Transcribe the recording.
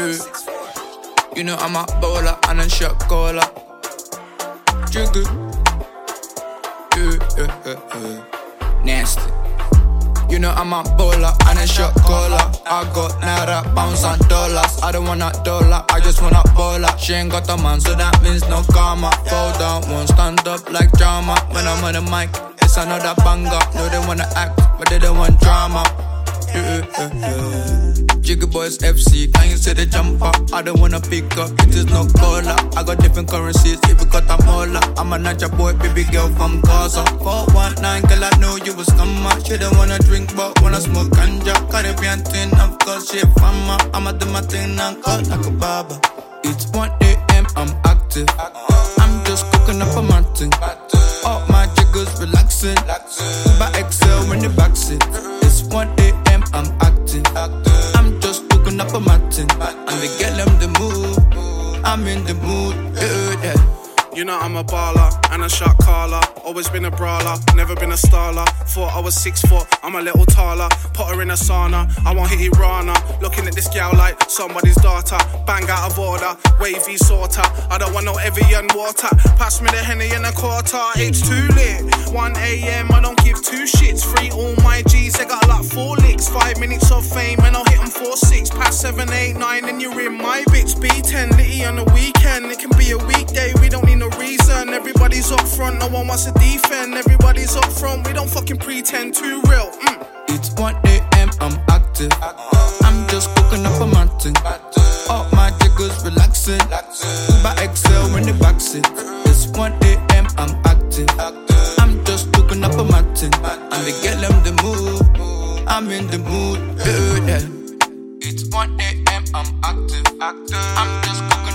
You know I'm a bowler and a shot caller. Jiggle. Nasty. You know I'm a bowler and a shot caller. I got naira, pounds and dollars. I don't want a dollar, I just want a bowler. She ain't got a man, so that means no karma. Fall down, won't stand up like drama. When I'm on the mic, it's another banger. No, they wanna act, but they don't want drama. Jiggy Boys FC, can you see the jumper? I don't wanna pick up, it is no cola. I got different currencies, if you got a mola. I'm a Naija boy, baby girl from Gaza. 419, girl, I know you was scammer. She don't wanna drink, but wanna smoke ganja. Caribbean thing, of course, she a farmer. I'ma do my thing and cut like a barber. It's 1 a.m., I'm active. I'm just cooking up a mountain. All my jiggers relaxing. By Excel in the backseat. It's 1 a.m., I'm active. I'm just cooking up a mountain. And they get them the mood. I'm in the mood, yeah. You know I'm a baller and a shot caller. Always been a brawler, never been a starler. Thought I was 6 foot, I'm a little taller. Put her in a sauna, I won't hit Irana. Looking at this gal like somebody's daughter. Bang out of order, wavy sorta. I don't want no Evian water. Pass me the Henny in a quarter, it's too lit. 1 a.m, I don't give 2 shits. Free all my G's, they got like 4 licks. 5 minutes of fame and I'll hit them 4-6. Past 7, 8, 9 and you're in my bits. B10, litty on the weekend. It can be a weekday, we don't need no reason. Everybody's up front, no one wants to defend. Everybody's up front, we don't fucking pretend. Too real. It's 1 a.m, I'm active. I'm just cooking up a mountain. All my jiggers relaxing. By Excel in the backseat. It's 1 a.m, I'm active. I'm just cooking up a mountain. And they get them the mood. I'm in the mood, yeah. It's 1 a.m, I'm active. I'm just cooking